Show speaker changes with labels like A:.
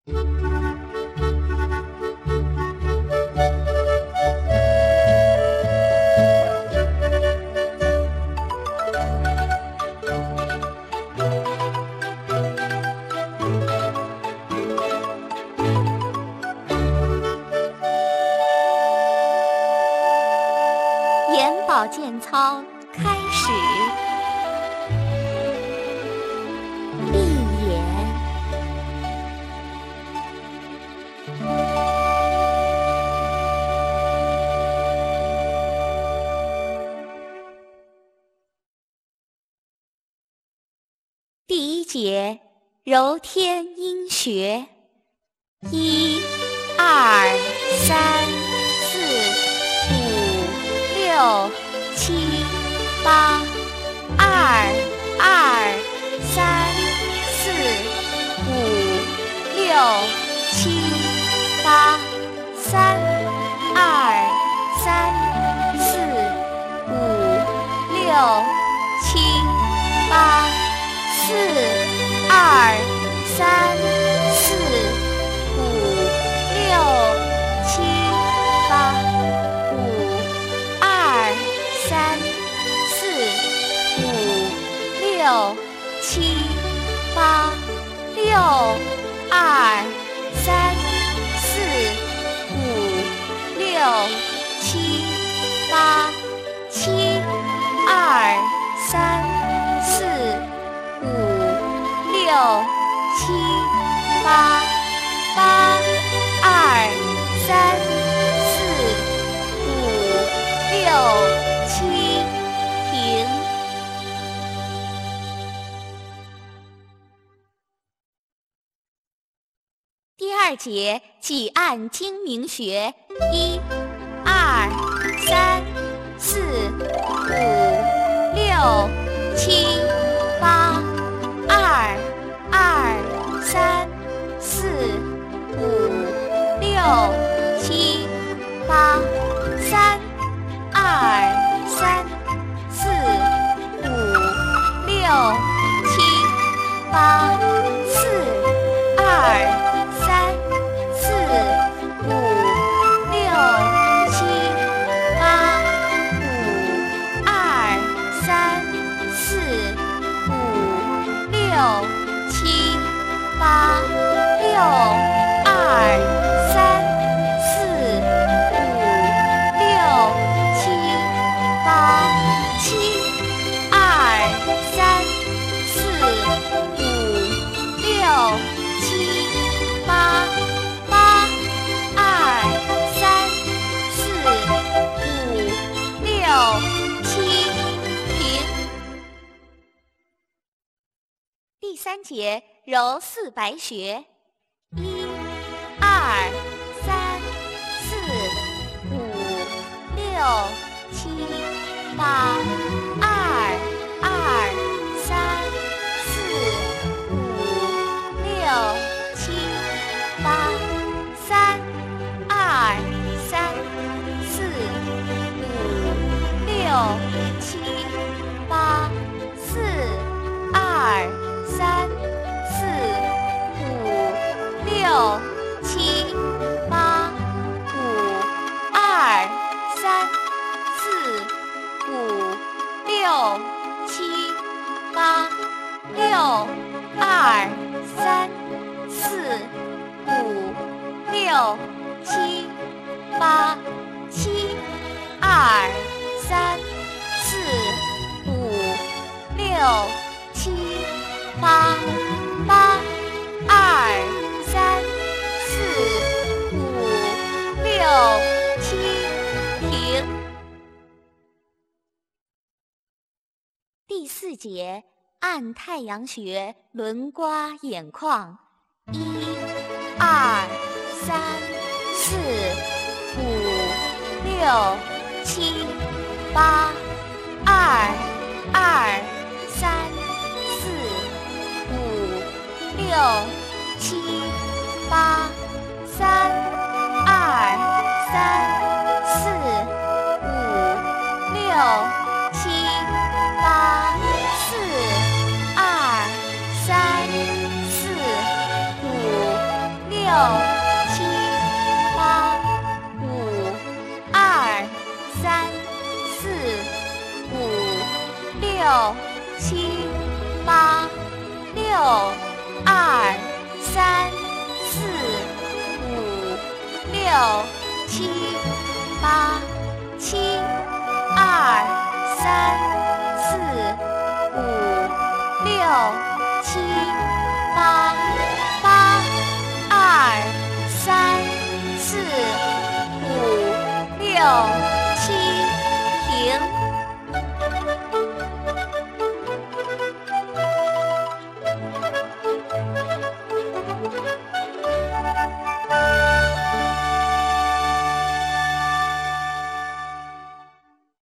A: 眼保健操开始。闭眼，第一节揉天阴穴，1、2、3、4、5、6、7、8，2、2、3、4、5、6、7、8，3、2、3、4、5、6、7、8，4、2、3、4、5、6、7、8，5、2、3、4、5、6、7、8，6、2、3、4、5、6、7、8，7、2、3、4、5、6、7、8，8、2、3、4、5、6、7，停。第二节挤按睛明穴，1、2、3、4、5、6、7、8，2、2、3、4、5、6、7、8，3、2、3、4、5、6、7、8，4、2、3、4、5、6、7、8，5、2、3、4、5、6、7、8，6、2、3、4、5、6、7、8，7、2、3、4、5、6、7、8，8、2、3、4、5、6、7，停。第三节揉四白穴，1、2、3、4、5、6、7、8，2、2、3、4、5、6、7、8，3、2、3、4、5、6、7、8，4、2、3、4、5、6、7、8，5、2、3、4、5、6、7、8，6、2、3、4、5、6、7、8，7、2、3、4、5、6、7、8，8、2、3、4、5、6、7，停。第四节按太阳穴轮刮眼眶，1、2、3、4、5、6、7、8，2、2、3、4、5、6、7、8，3、2、3、4、5、6、7、8，4、2、3、4、5、6、 七八，五二三四五六七八，六二三四五六七八，七二三四五六七八，八二三四五六。